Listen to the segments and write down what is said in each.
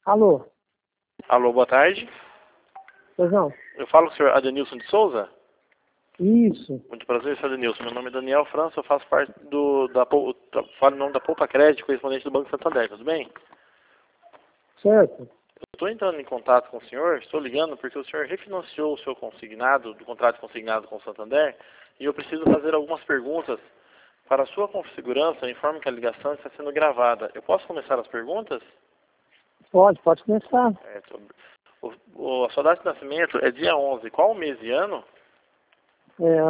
Alô? Alô, boa tarde. Pois não? Eu falo com o senhor Adenilson de Souza? Isso. Muito prazer, senhor Adenilson. Meu nome é Daniel França, eu faço parte falo em nome da Poupa Crédito, correspondente do Banco Santander, tudo bem? Certo. Eu estou entrando em contato com o senhor, estou ligando porque o senhor refinanciou o seu consignado, do contrato consignado com o Santander, e eu preciso fazer algumas perguntas para a sua segurança. Informe que a ligação está sendo gravada. Eu posso começar as perguntas? Pode começar. A sua data de nascimento é dia 11. Qual o mês e ano? É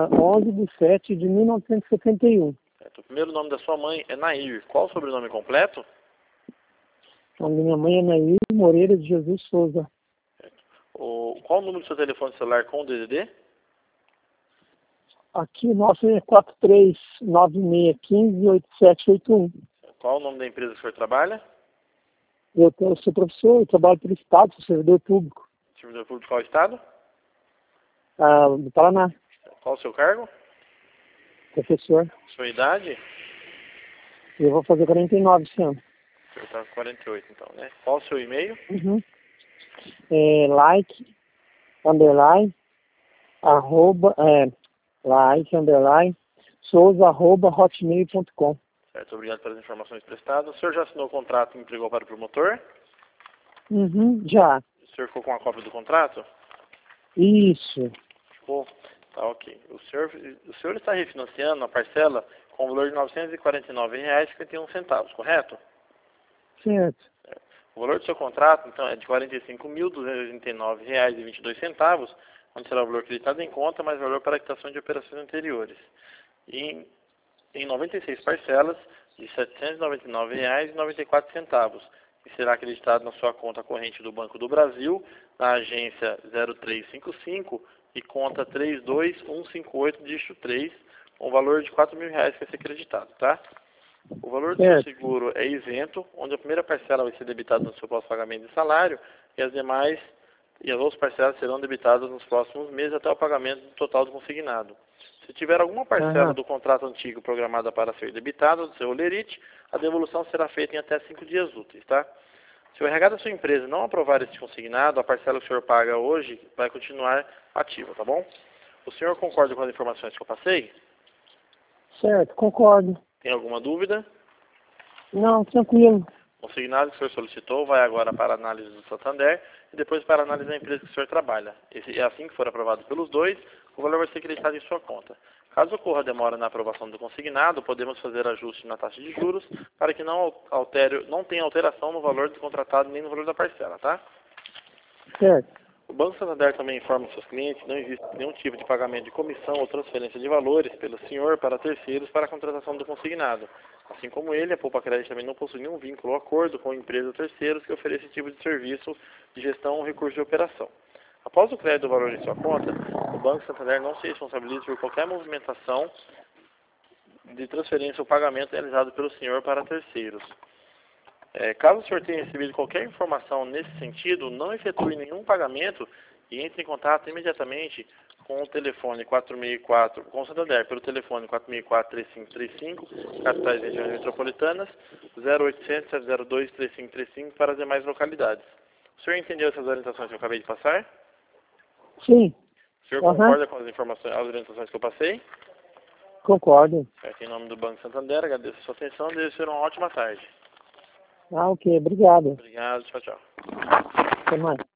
11/7/1971. O primeiro nome da sua mãe é Nair. Qual o sobrenome completo? A minha mãe é Nair Moreira de Jesus Souza. Qual o número do seu telefone celular com o DDD? Aqui, nosso é 4396158781. Qual o nome da empresa que o senhor trabalha? Eu sou professor, eu trabalho pelo Estado, sou servidor público. Servidor público de qual estado? Do Paraná. Qual o seu cargo? Professor. Sua idade? Eu vou fazer 49 esse ano. O senhor está com 48, então, né? Qual o seu e-mail? Uhum. Like, underline, souza@hotmail.com. Certo, obrigado pelas informações prestadas. O senhor já assinou o contrato e entregou para o promotor? Uhum, já. O senhor ficou com a cópia do contrato? Isso. Ficou? Tá, ok. O senhor está refinanciando a parcela com o valor de R$ 949,51, correto? Certo. O valor do seu contrato, então, é de R$ 45.289,22, onde será o valor creditado em conta, mais valor para a quitação de operações anteriores. E em 96 parcelas de R$ 799,94, e será acreditado na sua conta corrente do Banco do Brasil, na agência 0355 e conta 32158, dígito 3, com o valor de R$ 4.000 que vai ser acreditado, tá? O valor do seu seguro é isento, onde a primeira parcela vai ser debitada no seu pós-pagamento de salário e as outras parcelas serão debitadas nos próximos meses até o pagamento do total do consignado. Se tiver alguma parcela do contrato antigo programada para ser debitada do seu olerite, a devolução será feita em até 5 dias úteis, tá? Se o RH da sua empresa não aprovar esse consignado, a parcela que o senhor paga hoje vai continuar ativa, tá bom? O senhor concorda com as informações que eu passei? Certo, concordo. Tem alguma dúvida? Não, tranquilo. O consignado que o senhor solicitou vai agora para a análise do Santander e depois para a análise da empresa que o senhor trabalha. Assim que for aprovado pelos dois, o valor vai ser acreditado em sua conta. Caso ocorra demora na aprovação do consignado, podemos fazer ajuste na taxa de juros para que não tenha alteração no valor do contratado nem no valor da parcela, tá? Certo. O Banco Santander também informa aos seus clientes que não existe nenhum tipo de pagamento de comissão ou transferência de valores pelo senhor para terceiros para a contratação do consignado. Assim como ele, a Poupa Crédito também não possui nenhum vínculo ou acordo com empresas ou terceiros que ofereçam esse tipo de serviço de gestão ou recurso de operação. Após o crédito do valor em sua conta, o Banco Santander não se responsabiliza por qualquer movimentação de transferência ou pagamento realizado pelo senhor para terceiros. Caso o senhor tenha recebido qualquer informação nesse sentido, não efetue nenhum pagamento e entre em contato imediatamente com o telefone 464, com o Santander, pelo telefone 464-3535, capitais e regiões metropolitanas, 0800-702-3535 para as demais localidades. O senhor entendeu essas orientações que eu acabei de passar? Sim. O senhor concorda com as informações, as orientações que eu passei? Concordo. Em nome do Banco Santander, agradeço a sua atenção e desejo uma ótima tarde. Ok, obrigado. Obrigado, tchau, tchau. Até mais.